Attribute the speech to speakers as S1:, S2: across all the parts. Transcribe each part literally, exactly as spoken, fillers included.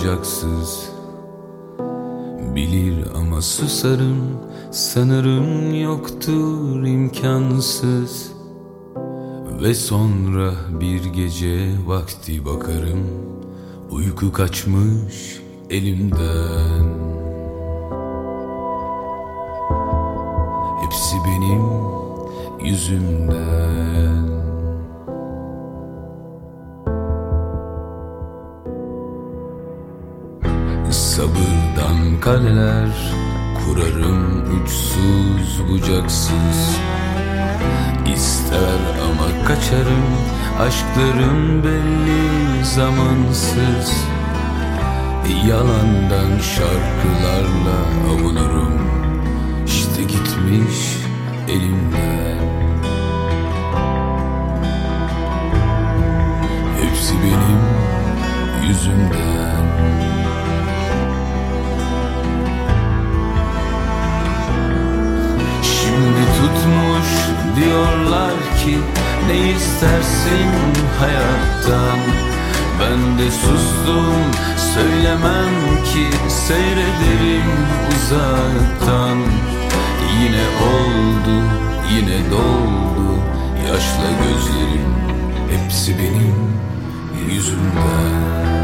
S1: bucaksız. Bilir ama susarım, sanırım yoktur imkansız. Ve sonra bir gece vakti bakarım, uyku kaçmış elimden. Hepsi benim yüzümden. Sabırdan kaleler kurarım, uçsuz bucaksız. İster ama kaçarım, aşklarım belli zamansız. Yalandan şarkılarla avunurum, İşte gitmiş elimden. Hepsi benim yüzümden. Şimdi tutmuş diyorlar ki, ne istersin hayattan? Ben de sustum, söylemem ki, seyrederim uzaktan. Yine oldu, yine doldu yaşla gözlerim, hepsi benim yüzümden.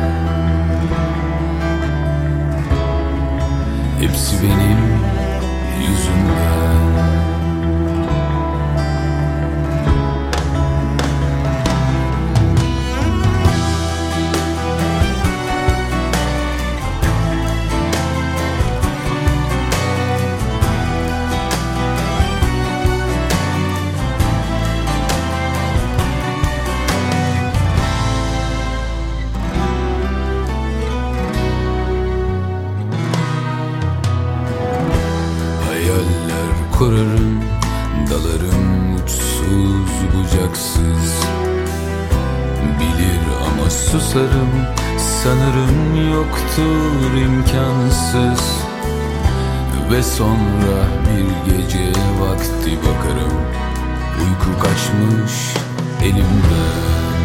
S1: Hepsi benim yüzümden. Kurarım, dalarım uçsuz bucaksız. Bilir ama susarım, sanırım yoktur imkansız. Ve sonra bir gece vakti bakarım, uyku kaçmış elimden.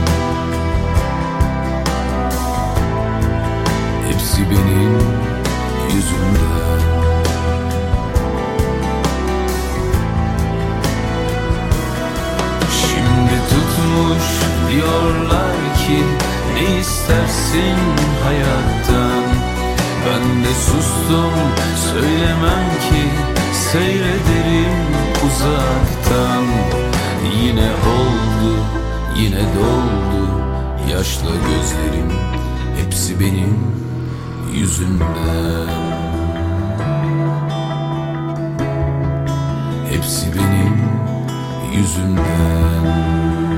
S1: Hepsi benim yüzümden. Diyorlar ki, ne istersin hayattan? Ben de sustum, söylemem ki, seyrederim uzaktan. Yine oldu, yine doldu yaşla gözlerim, hepsi benim yüzümden. Hepsi benim yüzümden.